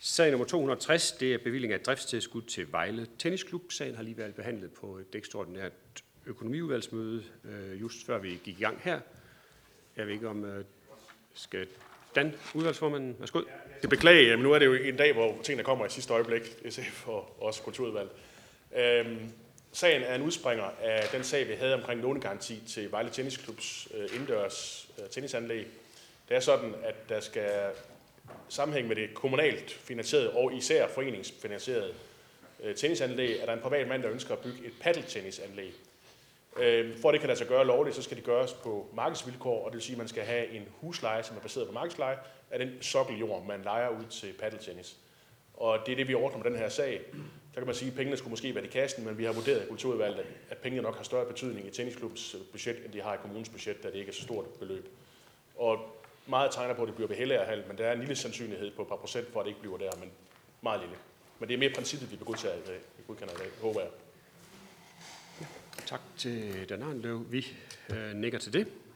Sag nummer 260, det er bevilling af driftstilskud til Vejle Tennisklub. Sagen har lige været behandlet på et ekstraordinært økonomiudvalgsmøde, just før vi gik i gang her. Jeg ved ikke om, skal Dan, udvalgsformanden, værsgo. Jeg beklager, men nu er det jo en dag, hvor tingene kommer i sidste øjeblik, SF og også kulturudvalg. Sagen er en udspringer af den sag, vi havde omkring lånegaranti til Vejle Tennisklubs indendørs tennisanlæg. Det er sådan, at der skal sammenhæng med det kommunalt finansierede og især foreningsfinansierede tennisanlæg, er der en privat mand, der ønsker at bygge et paddeltennisanlæg. For at det kan lade sig gøre lovligt, så skal det gøres på markedsvilkår, og det vil sige, at man skal have en husleje, som er baseret på markedsleje, af den sokkeljord, man lejer ud til paddeltennis. Og det er det, vi ordner med den her sag. Så kan man sige, at pengene skulle måske være i kassen, men vi har vurderet i kulturudvalget, at pengene nok har større betydning i tennisklubbens budget, end de har i kommunens budget, da det ikke er så stort et beløb. Og meget tegner på, at det bliver ved Hellegerhal, men der er en lille sandsynlighed på et par procent for, at det ikke bliver der, men meget lille. Men det er mere princippet, vi godkender i dag, håber jeg. Tak til Dan Arnløv. Vi nikker til det.